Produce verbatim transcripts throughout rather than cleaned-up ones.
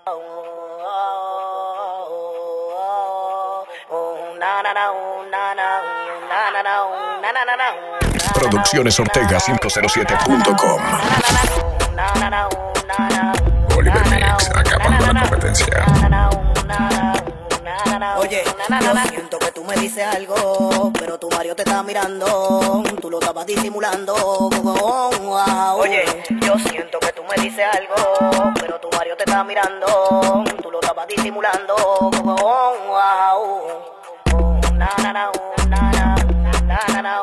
Producciones Ortega cinco cero siete punto com. Oliver Mix, acabando la competencia. Oye, yo siento que tú me dices algo, pero tu Mario te está mirando, tú lo estabas disimulando. Oye, yo siento que tú me dices algo, pero tu Mario te está mirando, tú lo estabas disimulando. Na na na na na na na na.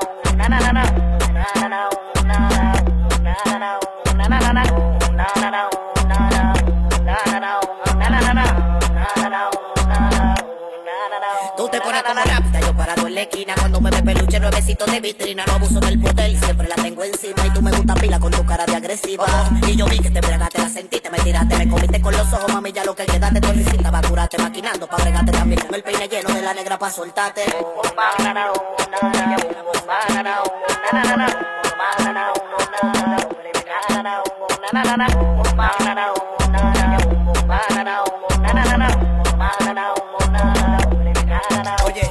Tú te pones como rápida, yo parado en la esquina. Cuando me ve peluche, nuevecito de vitrina. No abuso del motel, siempre la tengo encima. Y tú me gusta pila con tu cara de agresiva. Y yo vi que te bregaste, la sentiste, me tiraste, me comiste con los ojos, mami, ya lo que quedaste. Tu risita va a curarte, maquinando pa' bregarte también con el peine lleno de la negra pa' soltarte. Oye,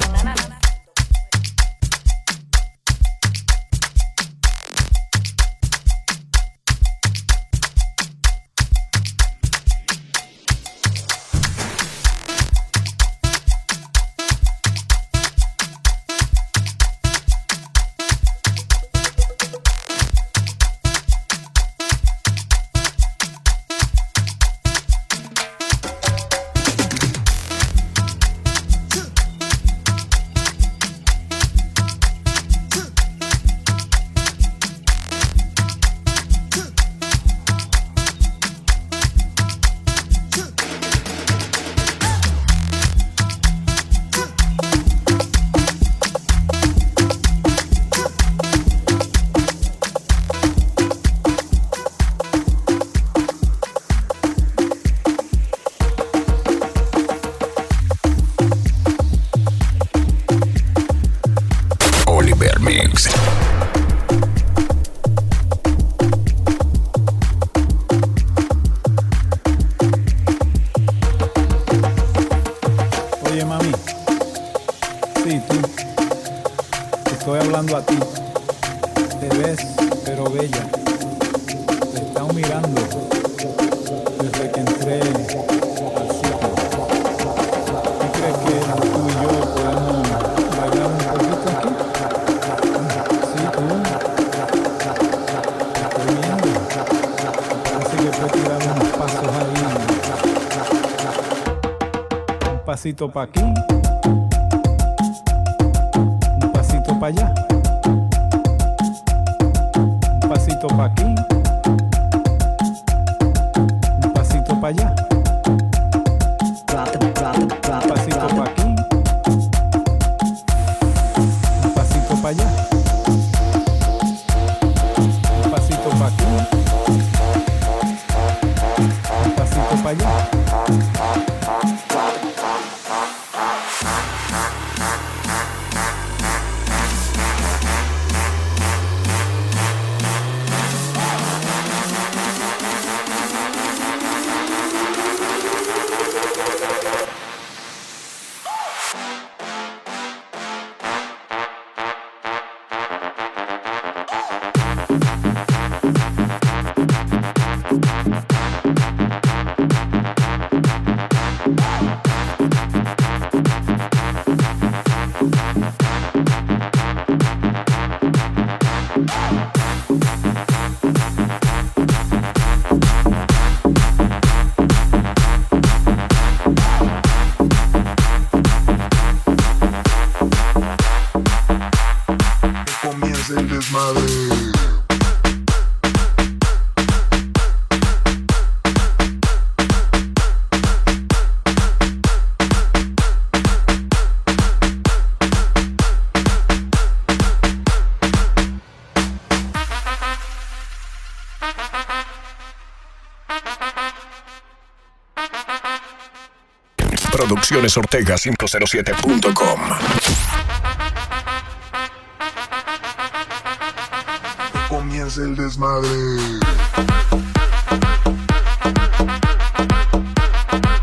Oliver Mix. Oye, mami, sí, tú, te estoy hablando a ti. Te ves, pero bella. Te están mirando desde que entré al sitio. ¿Tú crees que tú y yo podemos bailar un poquito aquí? Sí, tú. Te estoy viendo. Parece que puedes tirar unos pasos ahí. Un pasito pa' aquí, un pasito pa' allá, un pasito pa' aquí, un pasito pa' allá, un pasito pa' aquí, un pasito pa' allá, un pasito pa' aquí, un pasito pa' allá. Comienza el desmadre. Producciones Ortega cinco cero siete punto com. Comienza el desmadre.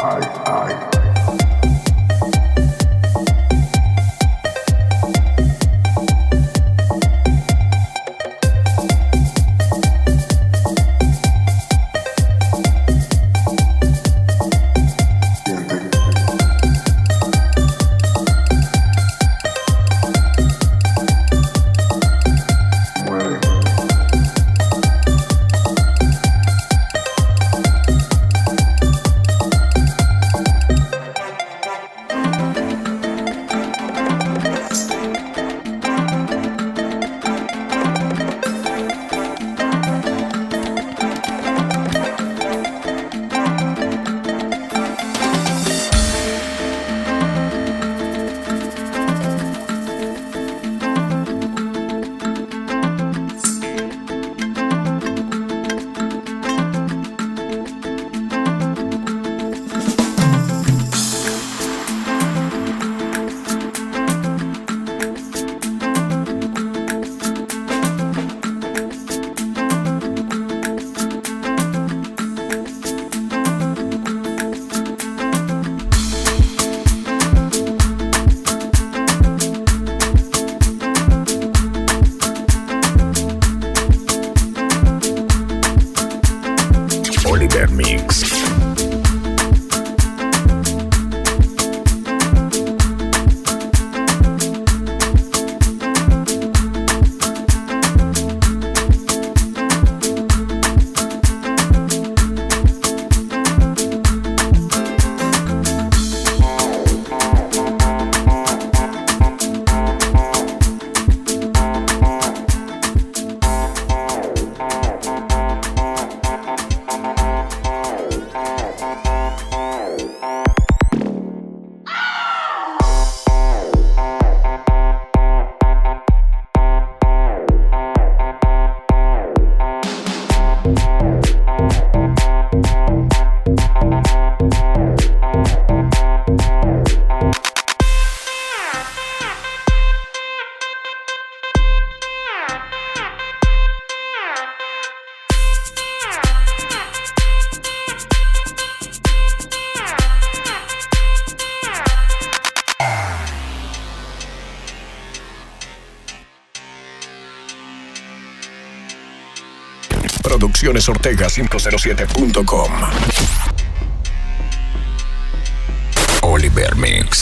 Oliver Mix. Producciones Ortega cinco cero siete punto com. Oliver Mix.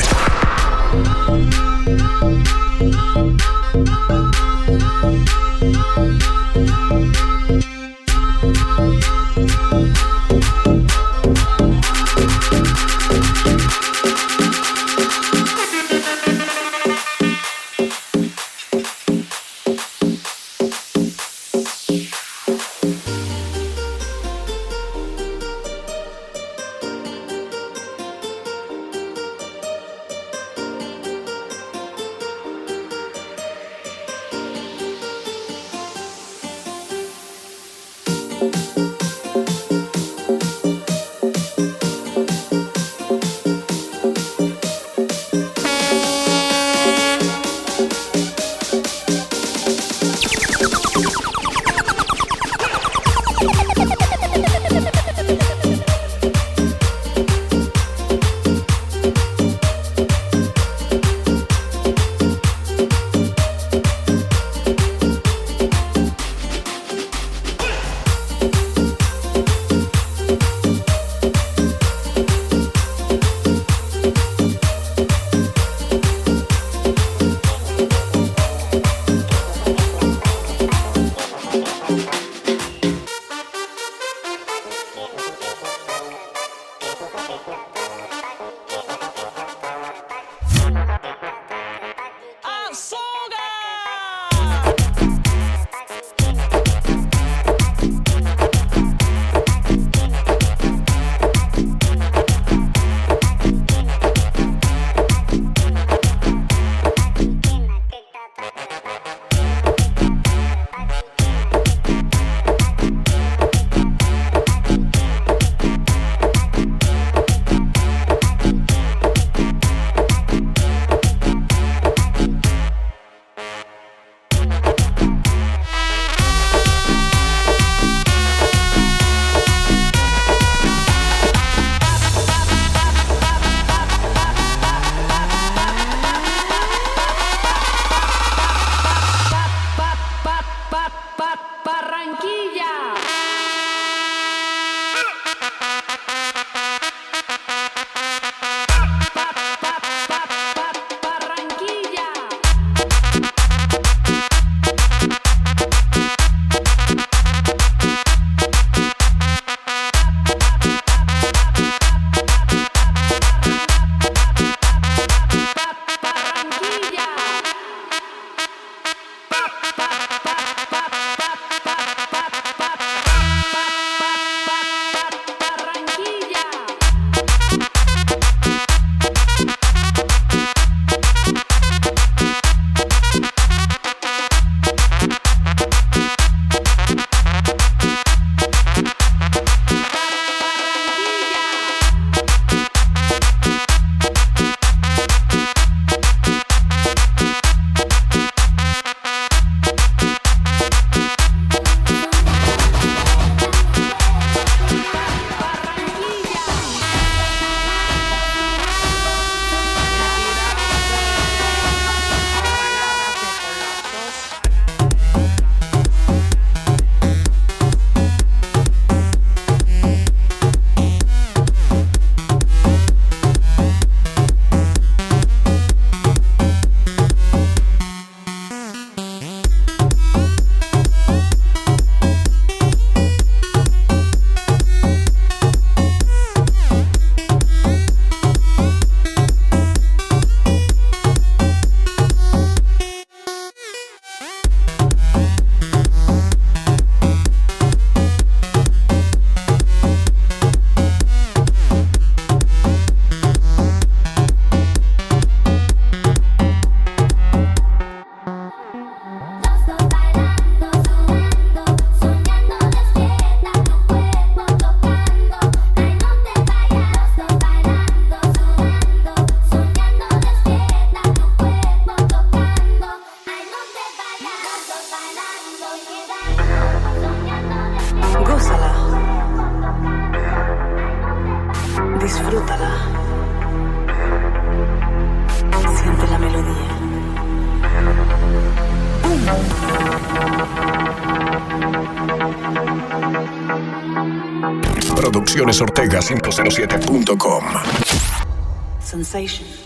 Producciones Ortega cinco cero siete punto com. Sensation.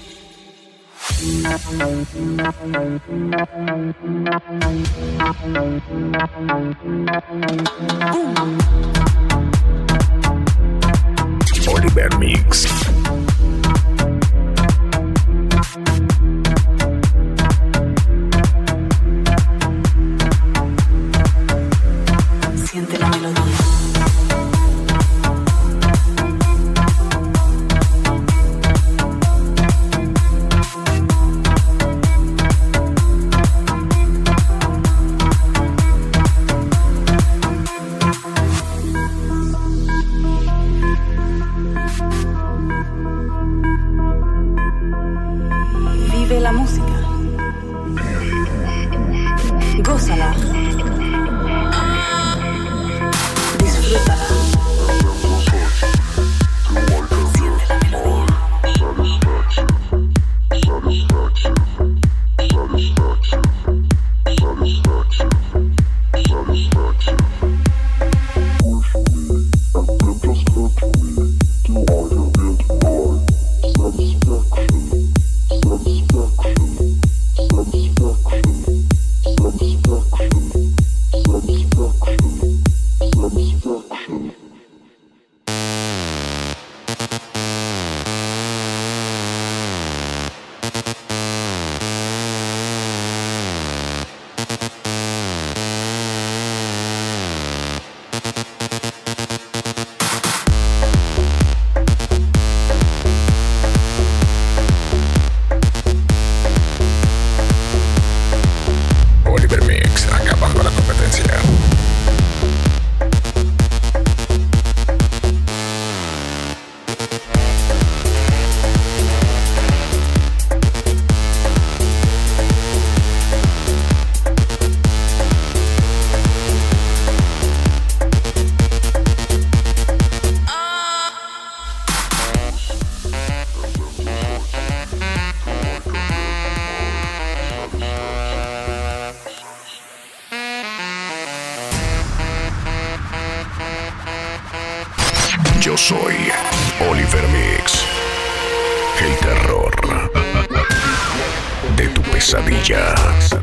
Oliver Mix. Siente la melodía. Vive la música. Gózala. Disfrútala. Siente la melodía. Oliver Mix, acabando la competencia. Yo soy Oliver Mix, el terror de tu pesadilla.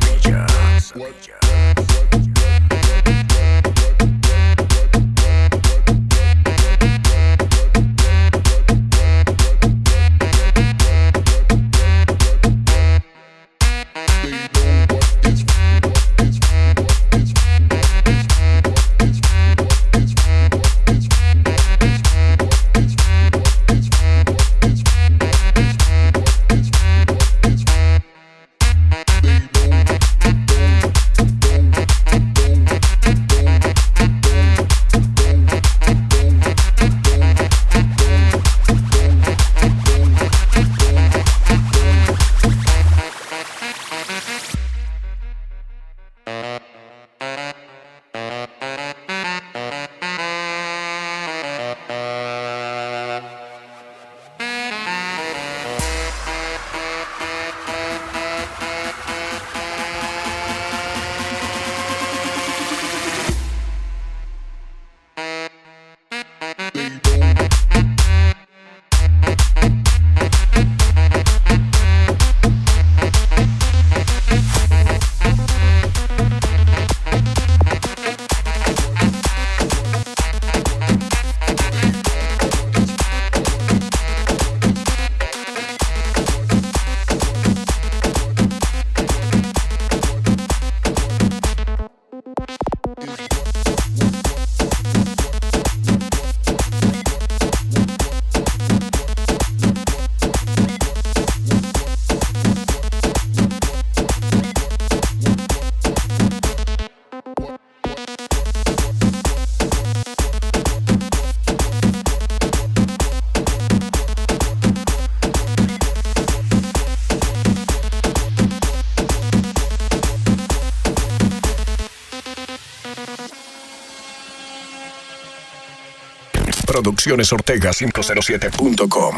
Producciones Ortega cinco cero siete punto com.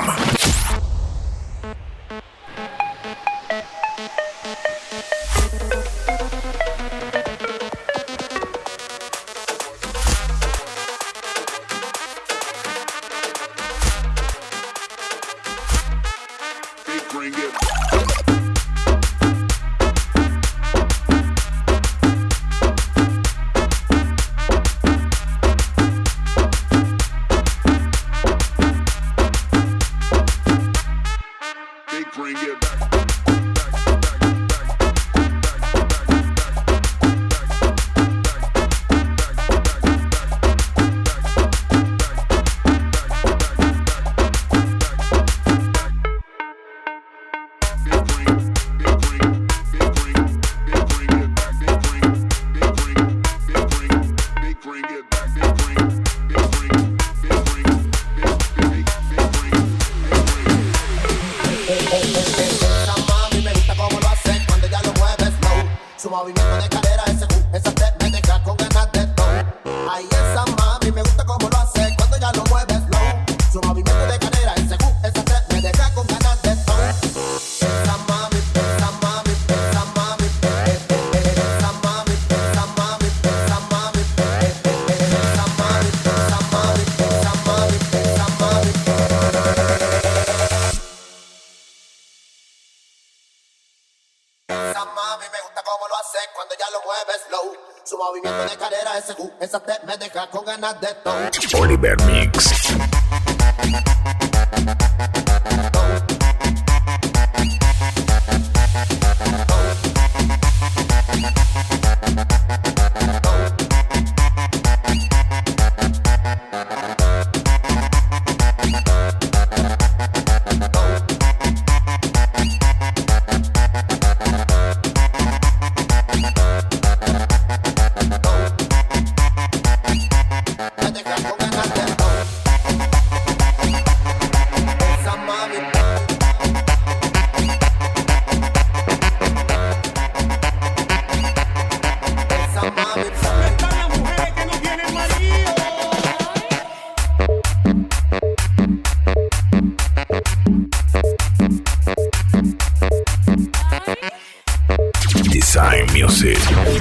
Su movimiento de cadera, ese uh, esa te me deja con ganas de todo. Ay, esa mami, me gusta como lo hace cuando ya lo mueve slow. Su movimiento de cadera, ese uh, esa te me deja con ganas de todo. Esa mami, esa mami, esa mami, eh, eh, eh, esa mami, esa mami, esa mami, eh, eh, eh, esa mami, esa mami, esa mami, esa mami. Esa mami me gusta como lo hace cuando ya lo mueve slow. Su movimiento de cadera, ese uh, esa te me deja con ganas de todo. Oliver Mix. Me deja con ganas de todo. Esa mami. Esa mami. ¿Dónde están las mujeres que no tienen marido? Design Music.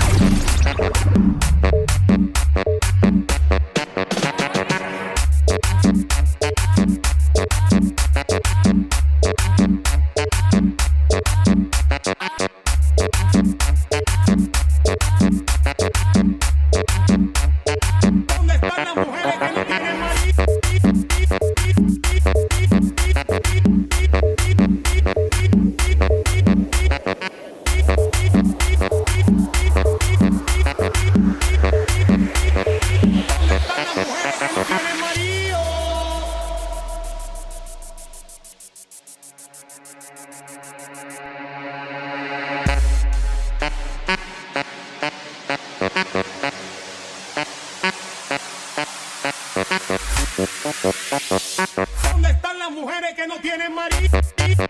¿Dónde están las mujeres que no tienen marido? ¿Dónde están las mujeres que no tienen marido? ¿Dónde están las mujeres que no tienen marido?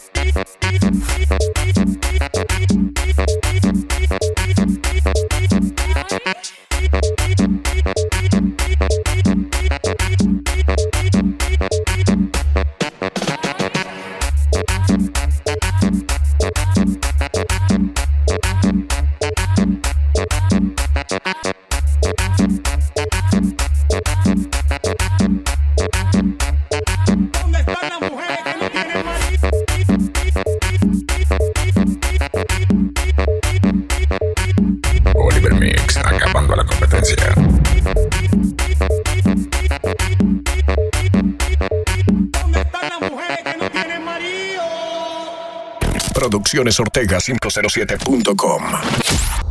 ¿Dónde están las mujeres que no tienen marido? Oliver Mix, acabando la competencia. ¿Dónde están las mujeres que no tienen marido? Producciones Ortega quinientos siete punto com.